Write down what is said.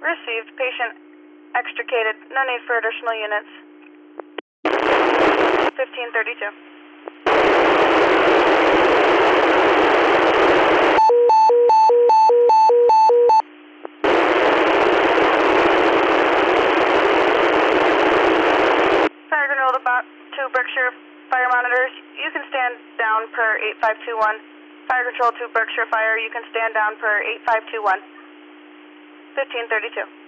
Received. Patient extricated. No need for additional units. 1532. Fire control to Berkshire Fire monitors. You can stand down per 8521. Fire control to Berkshire Fire. You can stand down per 8521. 1532.